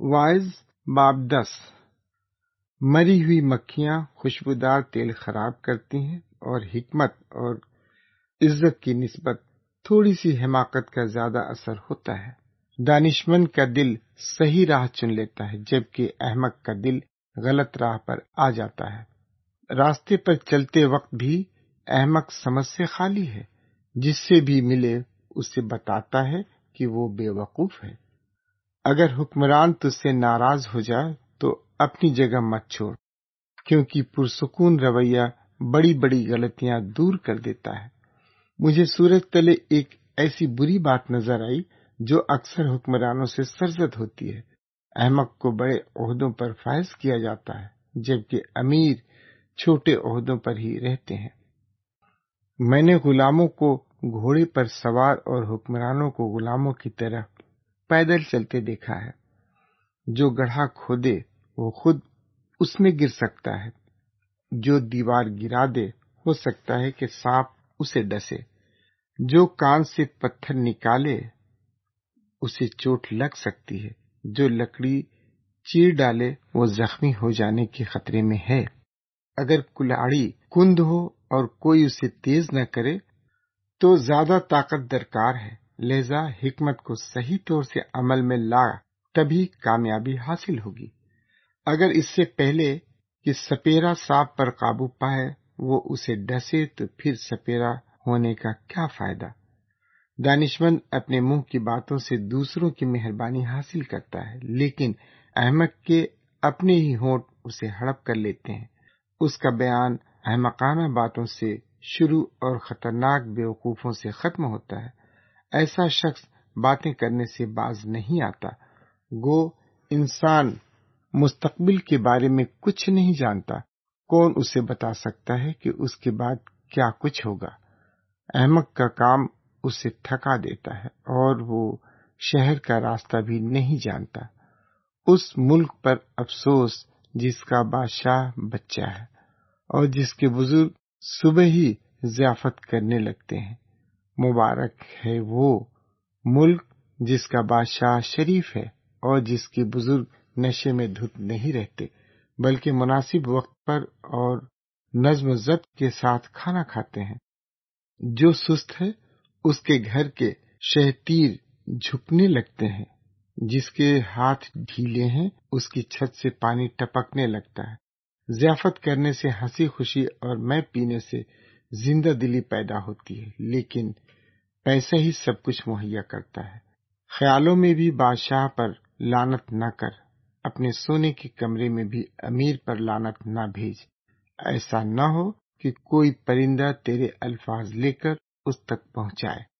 واعظ باب 10۔ مری ہوئی مکھیاں خوشبودار تیل خراب کرتی ہیں، اور حکمت اور عزت کی نسبت تھوڑی سی حماقت کا زیادہ اثر ہوتا ہے۔ دانشمند کا دل صحیح راہ چن لیتا ہے، جبکہ احمق کا دل غلط راہ پر آ جاتا ہے۔ راستے پر چلتے وقت بھی احمق سمجھ سے خالی ہے، جس سے بھی ملے اسے بتاتا ہے کہ وہ بے وقوف ہے۔ اگر حکمران تجھ سے ناراض ہو جائے تو اپنی جگہ مت چھوڑ، کیونکہ پرسکون رویہ بڑی بڑی غلطیاں دور کر دیتا ہے۔ مجھے سورج تلے ایک ایسی بری بات نظر آئی جو اکثر حکمرانوں سے سرزد ہوتی ہے۔ احمق کو بڑے عہدوں پر فائز کیا جاتا ہے، جبکہ امیر چھوٹے عہدوں پر ہی رہتے ہیں۔ میں نے غلاموں کو گھوڑے پر سوار اور حکمرانوں کو غلاموں کی طرح پیدل چلتے دیکھا ہے۔ جو گڑھا کھودے وہ خود اس میں گر سکتا ہے، جو دیوار گرا دے ہو سکتا ہے کہ سانپ اسے ڈسے، جو کان سے پتھر نکالے اسے چوٹ لگ سکتی ہے، جو لکڑی چیر ڈالے وہ زخمی ہو جانے کے خطرے میں ہے۔ اگر کلاڑی کند ہو اور کوئی اسے تیز نہ کرے تو زیادہ طاقت درکار ہے، لہذا حکمت کو صحیح طور سے عمل میں لا تبھی کامیابی حاصل ہوگی۔ اگر اس سے پہلے کہ سپیرا سانپ پر قابو پائے وہ اسے ڈسے تو پھر سپیرا ہونے کا کیا فائدہ؟ دانشمند اپنے منہ کی باتوں سے دوسروں کی مہربانی حاصل کرتا ہے، لیکن احمق کے اپنے ہی ہونٹ اسے ہڑپ کر لیتے ہیں۔ اس کا بیان احمقانہ باتوں سے شروع اور خطرناک بیوقوفوں سے ختم ہوتا ہے۔ ایسا شخص باتیں کرنے سے باز نہیں آتا۔ گو انسان مستقبل کے بارے میں کچھ نہیں جانتا، کون اسے بتا سکتا ہے کہ اس کے بعد کیا کچھ ہوگا؟ احمق کا کام اسے تھکا دیتا ہے اور وہ شہر کا راستہ بھی نہیں جانتا۔ اس ملک پر افسوس جس کا بادشاہ بچہ ہے اور جس کے بزرگ صبح ہی ضیافت کرنے لگتے ہیں۔ مبارک ہے وہ ملک جس کا بادشاہ شریف ہے اور جس کے بزرگ نشے میں دھت نہیں رہتے، بلکہ مناسب وقت پر اور نظم و ضبط کے ساتھ کھانا کھاتے ہیں۔ جو سست ہے اس کے گھر کے شہتیر جھکنے لگتے ہیں، جس کے ہاتھ ڈھیلے ہیں اس کی چھت سے پانی ٹپکنے لگتا ہے۔ ضیافت کرنے سے ہنسی خوشی اور میں پینے سے زندہ دلی پیدا ہوتی ہے، لیکن پیسہ ہی سب کچھ مہیا کرتا ہے۔ خیالوں میں بھی بادشاہ پر لعنت نہ کر، اپنے سونے کے کمرے میں بھی امیر پر لعنت نہ بھیج۔ ایسا نہ ہو کہ کوئی پرندہ تیرے الفاظ لے کر اس تک پہنچائے۔